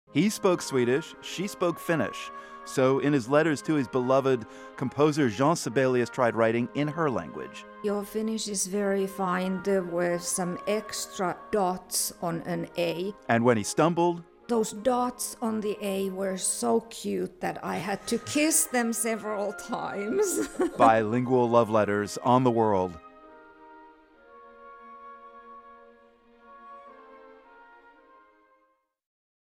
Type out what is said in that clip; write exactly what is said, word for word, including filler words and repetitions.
He spoke Swedish, she spoke Finnish. So in his letters to his beloved composer, Jean Sibelius tried writing in her language. Your Finnish is very fine. There were some extra dots on an A. And when he stumbled, those dots on the A were so cute that I had to kiss them several times. Bilingual love letters on the world.